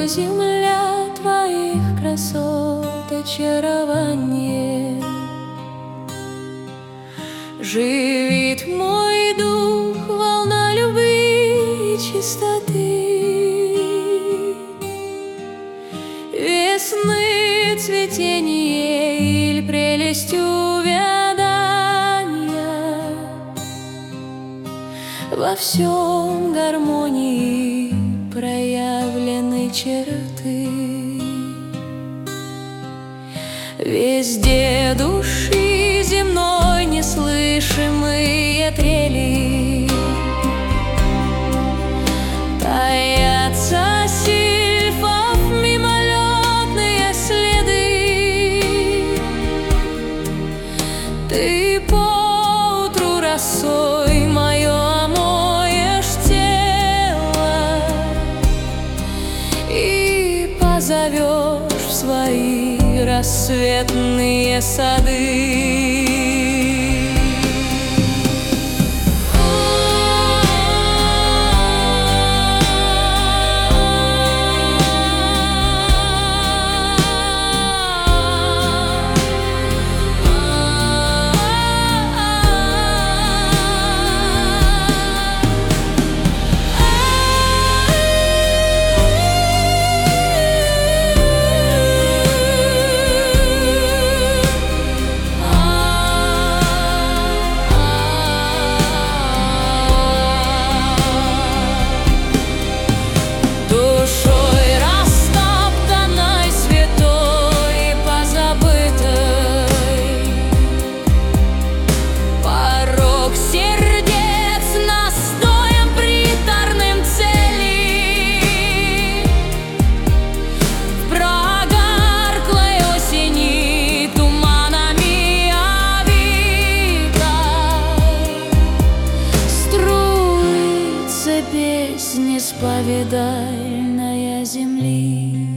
земля твоих красот, очарование. Живит мой дух, волна любви и чистоты, весны цветение или прелесть увядания. Во всем гармонии проявлены черты, везде души земной неслышимые трели. Таятся сильфов мимолетные следы. Ты поутру росой мое омоешь тело и позовешь в свои рассветные сады. Песня исповедальная земли.